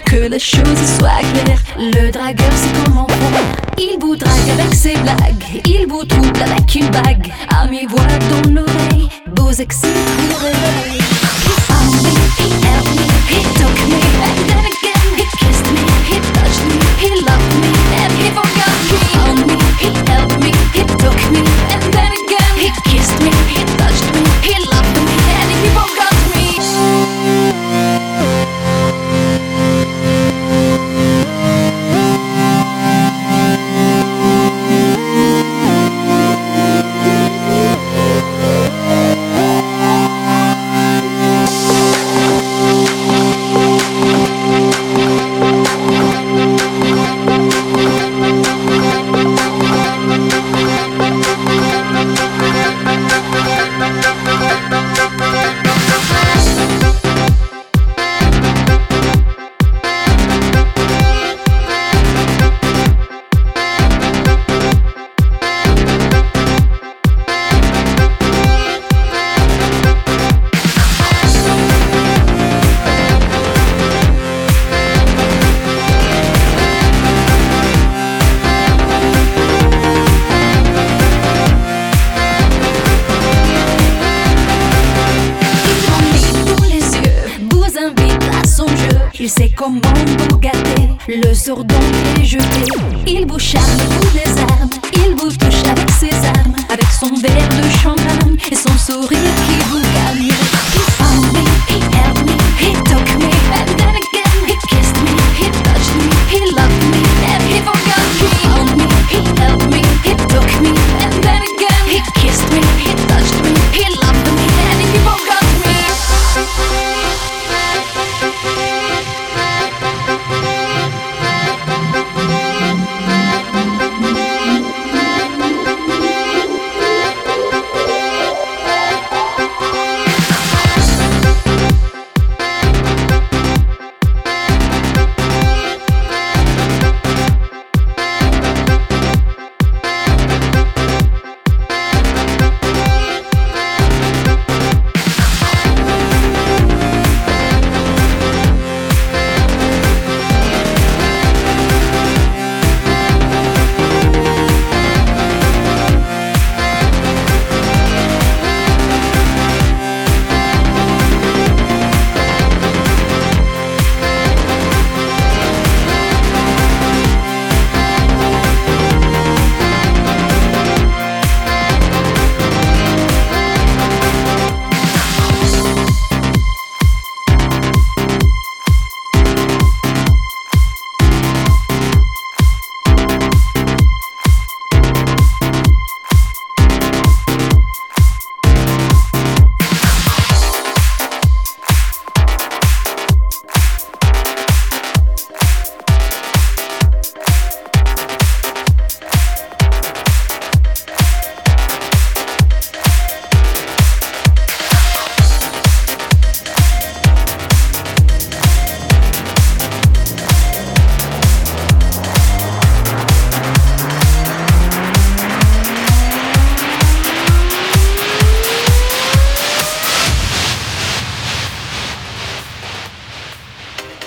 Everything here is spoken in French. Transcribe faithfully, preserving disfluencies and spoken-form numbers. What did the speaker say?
que les choses soient claires. Le dragueur c'est comme un fou, il vous drague avec ses blagues, il vous trouble avec une bague. À mi-voix dans l'oreille, beaux excès pour réveiller. He found me, he helped me, he took me, and then again he kissed me, he touched me, he loved me, and he forgot me. He found me, he helped me, he took me, and then again he kissed me, he touched me, he loved me, and he forgot me. Il sait comment vous gâter, le sourdon est jeté. Il vous charme vous les armes, il vous touche avec ses armes, avec son verre de champagne et son sourire qui vous gagne.